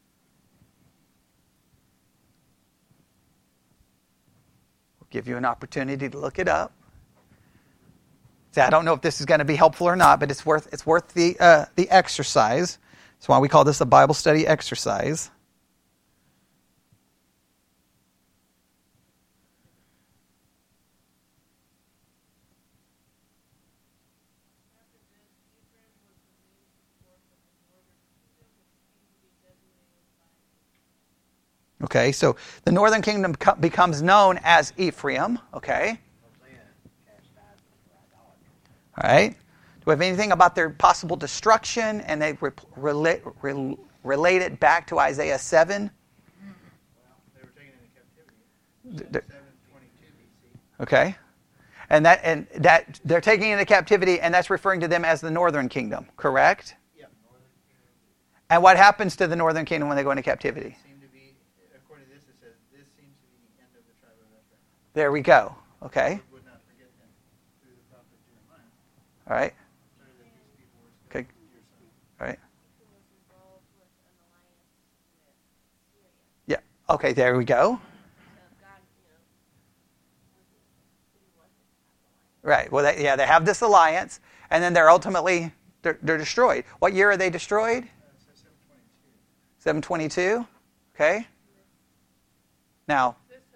We'll give you an opportunity to look it up. See, I don't know if this is going to be helpful or not, but it's worth it's worth the uh, the exercise. That's why we call this a Bible study exercise. Okay, so the northern kingdom becomes known as Ephraim. Okay. All right. Do we have anything about their possible destruction? And they re- relate, re- relate it back to Isaiah seven. Well, they were taken into captivity. seven twenty-two B C. Okay. And that and that they're taking into captivity, and that's referring to them as the northern kingdom, correct? Yep. Northern kingdom. And what happens to the northern kingdom when they go into captivity? There we go. Okay. All right. Okay. All right. Yeah. Okay, there we go. Right. Well, they, yeah, they have this alliance, and then they're ultimately they're, they're destroyed. What year are they destroyed? seven twenty-two. Okay. Now,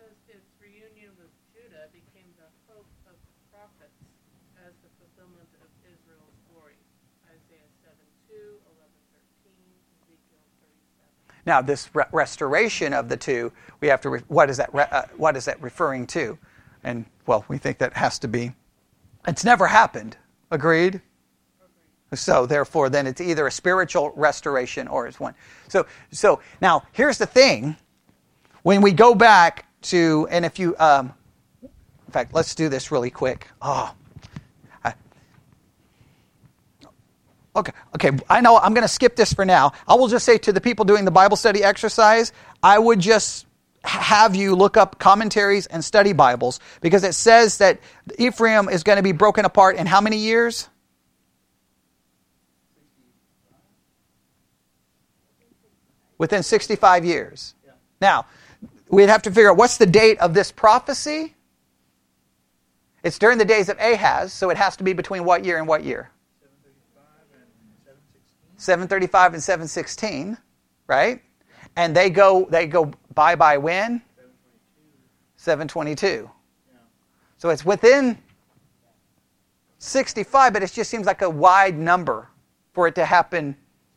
Now, this re- restoration of the two, we have to. Re- what is that? Re- uh, what is that referring to? And well, we think that has to be. It's never happened. Agreed. So therefore, then it's either a spiritual restoration or it's one. So so now here's the thing. When we go back to, and if you, um, in fact, let's do this really quick. Oh. Okay, okay. I know I'm going to skip this for now. I will just say to the people doing the Bible study exercise, I would just have you look up commentaries and study Bibles, because it says that Ephraim is going to be broken apart in how many years? Within sixty-five years. Yeah. Now, we'd have to figure out what's the date of this prophecy. It's during the days of Ahaz, so it has to be between what year and what year? seven thirty-five and seven sixteen, right? And they go they go bye-bye when? seven twenty-two. Yeah. So it's within sixty-five, but it just seems like a wide number for it to happen,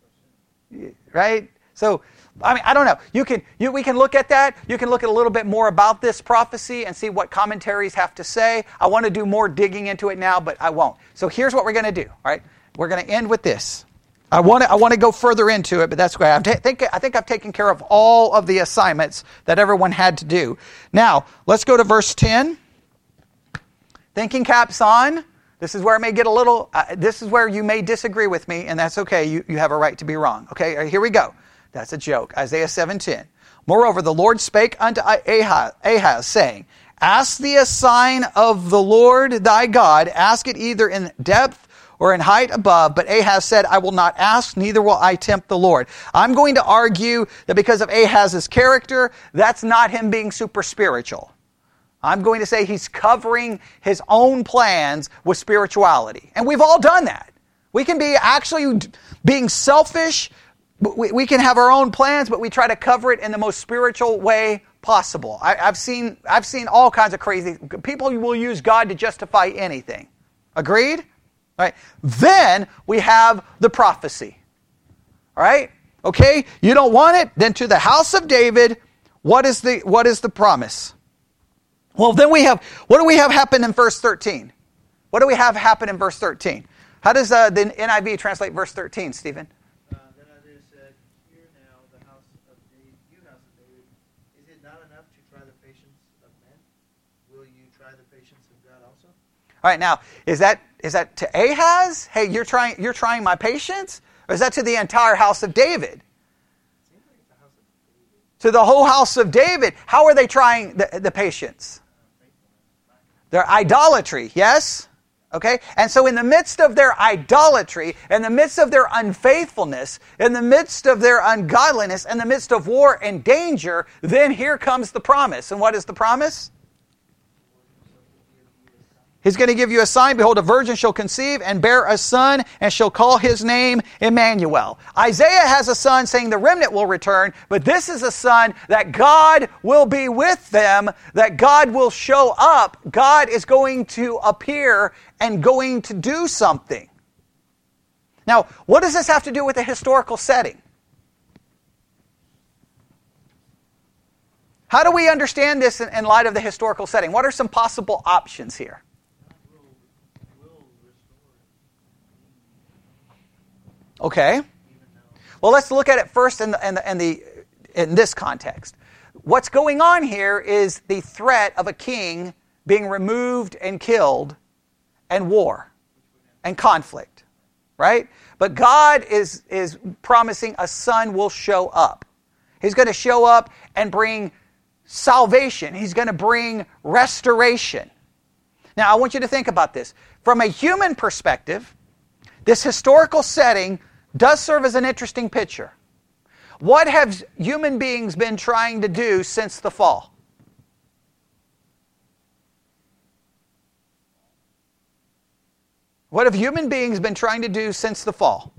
right? So, I mean, I don't know. You can you we can look at that. You can look at a little bit more about this prophecy and see what commentaries have to say. I want to do more digging into it now, but I won't. So here's what we're going to do, all right? We're going to end with this. I want to I want to go further into it, but that's great. I think I think I've taken care of all of the assignments that everyone had to do. Now, let's go to verse ten. Thinking caps on. This is where I may get a little, uh, this is where you may disagree with me, and that's okay. You, you have a right to be wrong. Okay, right, here we go. That's a joke. Isaiah seven ten. Moreover, the Lord spake unto Ahaz, Ahaz, saying, Ask thee a sign of the Lord thy God. Ask it either in depth or in height above. But Ahaz said, I will not ask, neither will I tempt the Lord. I'm going to argue that because of Ahaz's character, that's not him being super spiritual. I'm going to say he's covering his own plans with spirituality. And we've all done that. We can be actually being selfish. We, we can have our own plans, but we try to cover it in the most spiritual way possible. I, I've seen I've seen all kinds of crazy... People will use God to justify anything. Agreed? All right. Then we have the prophecy. All right? Okay? You don't want it? Then to the house of David, what is the what is the promise? Well, then we have, what do we have happen in verse thirteen? What do we have happen in verse thirteen? How does uh, the N I V translate verse thirteen, Stephen? Uh, then Isaiah said, Hear now, the house of David, you house of David, is it not enough to try the patience of men? Will you try the patience of God also? All right, now, is that is that to Ahaz? Hey, you're trying you're trying my patience? Or is that to the entire house of David? To the whole house of David. How are they trying the, the patience? Their idolatry, yes? Okay? And so in the midst of their idolatry, in the midst of their unfaithfulness, in the midst of their ungodliness, in the midst of war and danger, then here comes the promise. And what is the promise? He's going to give you a sign. Behold, a virgin shall conceive and bear a son and shall call his name Emmanuel. Isaiah has a son saying the remnant will return, but this is a son that God will be with them, that God will show up. God is going to appear and going to do something. Now, what does this have to do with the historical setting? How do we understand this in, in light of the historical setting? What are some possible options here? Okay. Well, let's look at it first in the, in the, in the in this context. What's going on here is the threat of a king being removed and killed, and war and conflict, right? But God is is promising a son will show up. He's going to show up and bring salvation. He's going to bring restoration. Now, I want you to think about this. From a human perspective, this historical setting does serve as an interesting picture. What have human beings been trying to do since the fall? What have human beings been trying to do since the fall?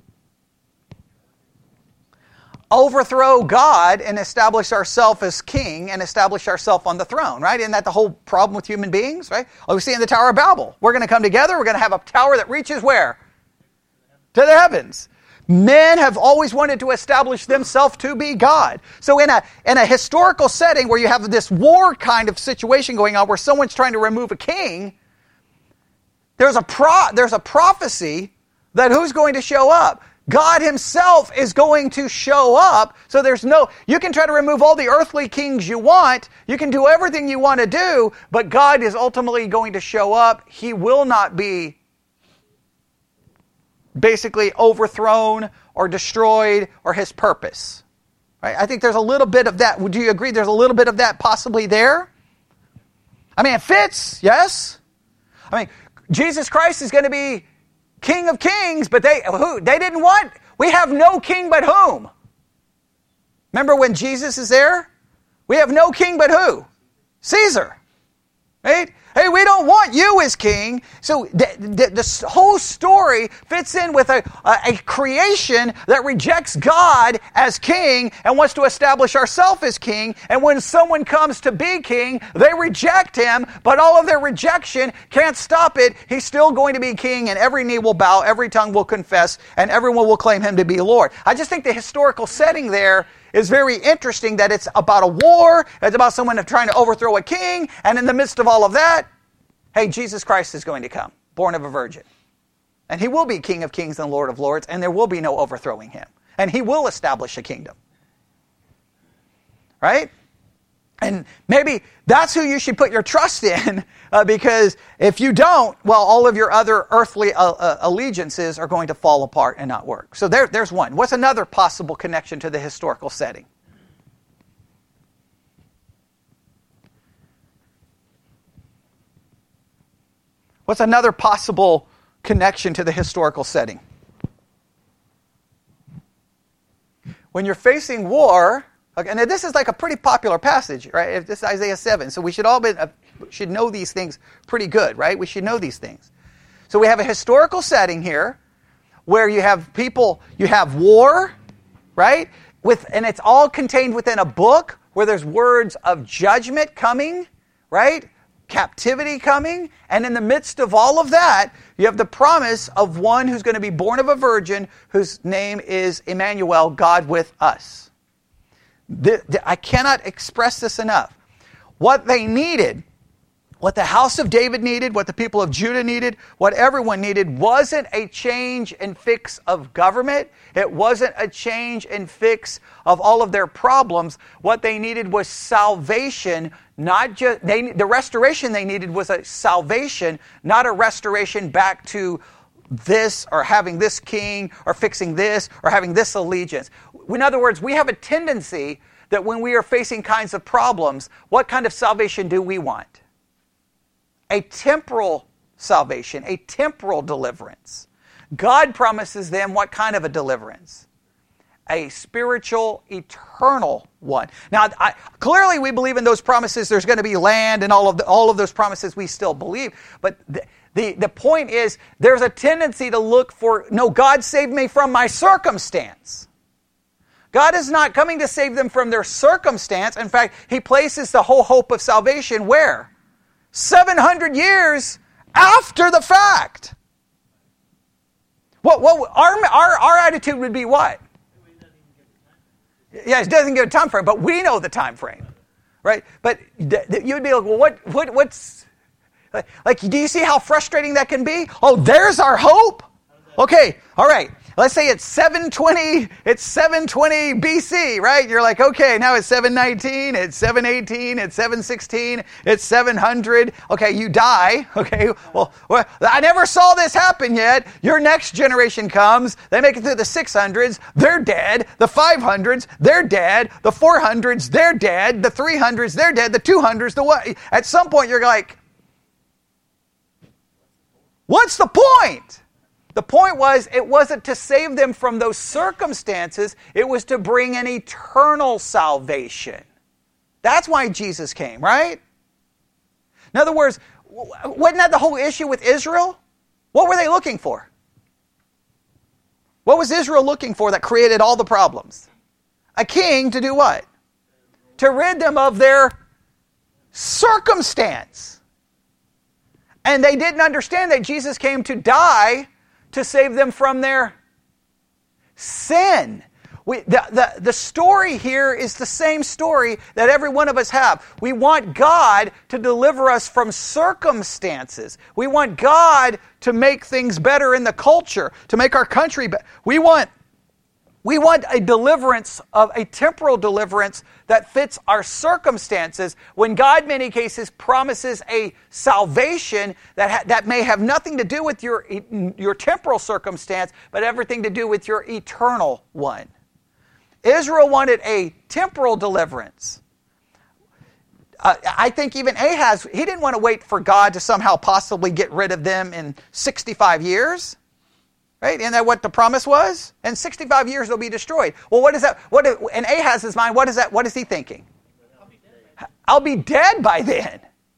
Overthrow God and establish ourselves as king and establish ourselves on the throne, right? Isn't that the whole problem with human beings, right? Oh, we see in the Tower of Babel. We're going to come together. We're going to have a tower that reaches where? To the heavens. Men have always wanted to establish themselves to be God. So in a, in a historical setting where you have this war kind of situation going on where someone's trying to remove a king, there's a pro, there's a prophecy that who's going to show up? God himself is going to show up. So there's no, you can try to remove all the earthly kings you want. You can do everything you want to do, but God is ultimately going to show up. He will not be basically overthrown or destroyed or his purpose. Right? I think there's a little bit of that. Would you agree there's a little bit of that possibly there? I mean, it fits, yes? I mean, Jesus Christ is going to be King of Kings, but they who they didn't want. We have no king but whom? Remember when Jesus is there? We have no king but who? Caesar. Right? Hey, we don't want you as king. So the, the, the whole story fits in with a, a, a creation that rejects God as king and wants to establish ourselves as king. And when someone comes to be king, they reject him, but all of their rejection can't stop it. He's still going to be king, and every knee will bow, every tongue will confess, and everyone will claim him to be Lord. I just think the historical setting there is very interesting, that it's about a war, it's about someone trying to overthrow a king, and in the midst of all of that, hey, Jesus Christ is going to come, born of a virgin. And he will be King of Kings and Lord of Lords, and there will be no overthrowing him. And he will establish a kingdom. Right? And maybe that's who you should put your trust in, uh, because if you don't, well, all of your other earthly uh, uh, allegiances are going to fall apart and not work. So there, there's one. What's another possible connection to the historical setting? What's another possible connection to the historical setting? When you're facing war, okay, and this is like a pretty popular passage, right? This is Isaiah seven, so we should all be, uh, should know these things pretty good, right? We should know these things. So we have a historical setting here where you have people, you have war, right? With, and it's all contained within a book where there's words of judgment coming, right? Captivity coming, and in the midst of all of that, you have the promise of one who's going to be born of a virgin, whose name is Emmanuel, God with us. The, the, I cannot express this enough. What they needed, what the house of David needed, what the people of Judah needed, what everyone needed, wasn't a change and fix of government. It wasn't a change and fix of all of their problems. What they needed was salvation. Not just they, the restoration they needed was a salvation, not a restoration back to this or having this king or fixing this or having this allegiance. In other words, we have a tendency that when we are facing kinds of problems, what kind of salvation do we want? A temporal salvation, a temporal deliverance. God promises them what kind of a deliverance? A spiritual, eternal one. Now, I, clearly we believe in those promises. There's going to be land and all of the, all of those promises we still believe. But the, the, the point is, there's a tendency to look for, no, God saved me from my circumstance. God is not coming to save them from their circumstance. In fact, He places the whole hope of salvation where? seven hundred years after the fact. What, what our, our, our attitude would be what? Yeah, it doesn't give a time frame, but we know the time frame, right? But th- th- you'd be like, well, what, what, what's, like, like, do you see how frustrating that can be? Oh, there's our hope. Okay, all right. Let's say it's seven twenty, it's seven twenty B C, right? You're like, okay, now it's seven nineteen, it's seven eighteen, it's seven sixteen, it's seven hundred. Okay, you die. Okay, well, well, I never saw this happen yet. Your next generation comes, they make it through the six hundreds, they're dead. The five hundreds, they're dead. The four hundreds, they're dead. The three hundreds, they're dead. The two hundreds, the what? At some point, you're like, what's the point? The point was, it wasn't to save them from those circumstances. It was to bring an eternal salvation. That's why Jesus came, right? In other words, wasn't that the whole issue with Israel? What were they looking for? What was Israel looking for that created all the problems? A king to do what? To rid them of their circumstance. And they didn't understand that Jesus came to die to save them from their sin. We, the, the, the story here is the same story that every one of us have. We want God to deliver us from circumstances. We want God to make things better in the culture, to make our country better. We want We want a deliverance, of a temporal deliverance that fits our circumstances, when God, in many cases, promises a salvation that ha- that may have nothing to do with your, your temporal circumstance, but everything to do with your eternal one. Israel wanted a temporal deliverance. Uh, I think even Ahaz, he didn't want to wait for God to somehow possibly get rid of them in sixty-five years. Right? Isn't that what the promise was? In sixty-five years they'll be destroyed. Well, what is that? What in Ahaz's mind, what is that? What is he thinking? I'll be dead, I'll be dead by then.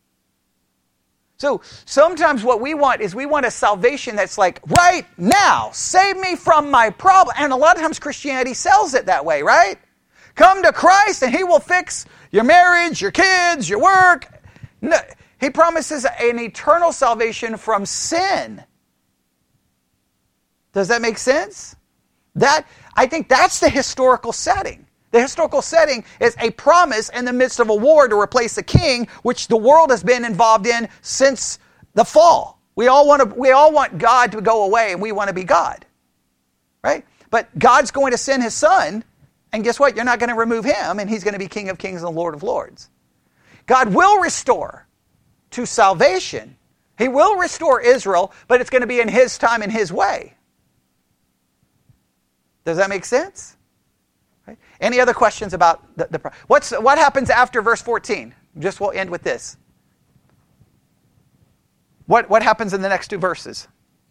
So sometimes what we want is we want a salvation that's like, right now, save me from my problem. And a lot of times Christianity sells it that way, right? Come to Christ and He will fix your marriage, your kids, your work. No, He promises an eternal salvation from sin. Does that make sense? That, I think that's the historical setting. The historical setting is a promise in the midst of a war to replace a king, which the world has been involved in since the fall. We all want to, we all want God to go away, and we want to be God. Right? But God's going to send His Son, and guess what? You're not going to remove Him, and He's going to be King of Kings and Lord of Lords. God will restore to salvation. He will restore Israel, but it's going to be in His time and His way. Does that make sense? Right. Any other questions about the, the what's what happens after verse fourteen? Just we'll end with this. What what happens in the next two verses?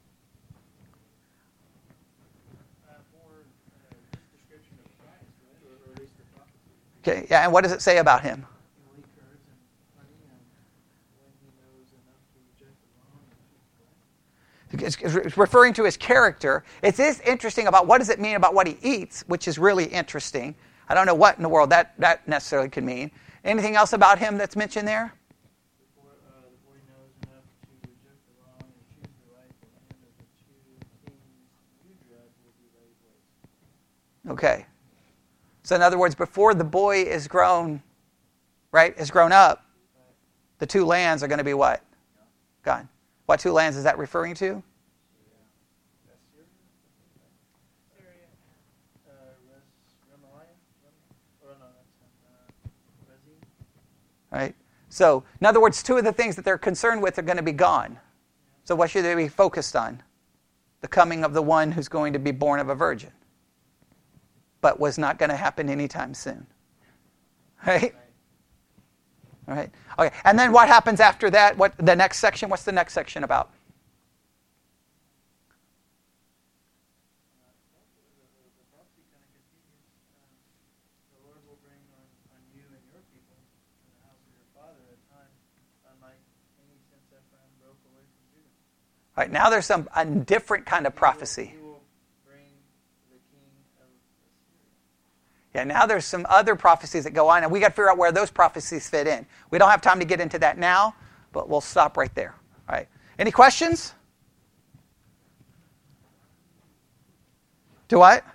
Uh, more uh, description of Christ, right? Or, or at least the prophecy. Okay, yeah, and what does it say about Him? He curves and funny, and when He knows enough to reject the wrong and choose the right. It's referring to His character. It is interesting about what does it mean about what He eats, which is really interesting. I don't know what in the world that, that necessarily could mean. Anything else about Him that's mentioned there? Before, uh, before He knows enough to reject the wrong and choose the right, the land of the two kings you dread will be laid waste. Okay. So in other words, before the boy is grown, right, is grown up, the two lands are going to be what? Gone. What two lands is that referring to? Right? So, in other words, two of the things that they're concerned with are going to be gone. So what should they be focused on? the coming of the one who's going to be born of a virgin, but was not going to happen anytime soon. Right? All right. Okay. And then what happens after that? What the next section? What's the next section about? All right, now there's some a different kind of prophecy. He will bring the king of Assyria. Yeah, now there's some other prophecies that go on, and we got to figure out where those prophecies fit in. We don't have time to get into that now, but we'll stop right there. All right. Any questions? Do what?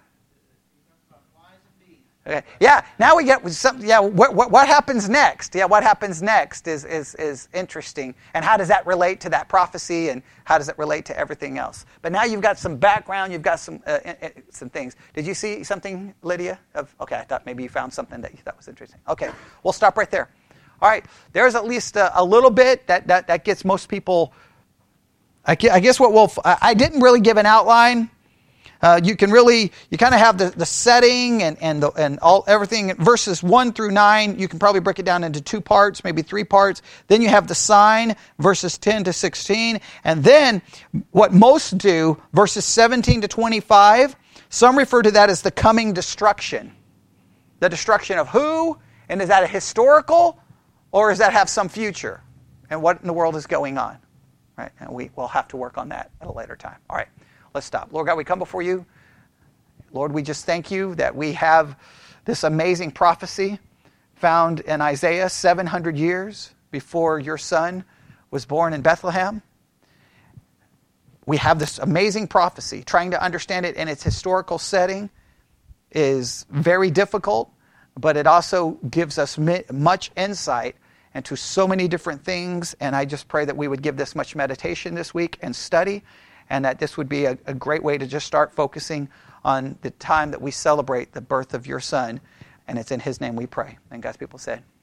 Okay. Yeah. Now we get some. Yeah. What, what what happens next? Yeah. What happens next is is is interesting, and how does that relate to that prophecy, and how does it relate to everything else? But now you've got some background. You've got some uh, uh, some things. Did you see something, Lydia? Of okay. I thought maybe you found something that you thought was interesting. Okay. We'll stop right there. All right. There's at least a, a little bit that that that gets most people. I guess what we'll. I didn't really give an outline. Uh, you can really, you kind of have the, the setting and and the, and all everything. Verses one through nine, you can probably break it down into two parts, maybe three parts. Then you have the sign, verses ten to sixteen, and then what most do, verses seventeen to twenty-five. Some refer to that as the coming destruction. The destruction of who? And is that a historical, or does that have some future? And what in the world is going on? Right, and we will have to work on that at a later time. All right. Let's stop. Lord God, we come before you. Lord, we just thank you that we have this amazing prophecy found in Isaiah seven hundred years before your son was born in Bethlehem. We have this amazing prophecy. Trying to understand it in its historical setting is very difficult, but it also gives us much insight into so many different things. And I just pray that we would give this much meditation this week and study, and that this would be a, a great way to just start focusing on the time that we celebrate the birth of your son. And it's in his name we pray. And God's people said,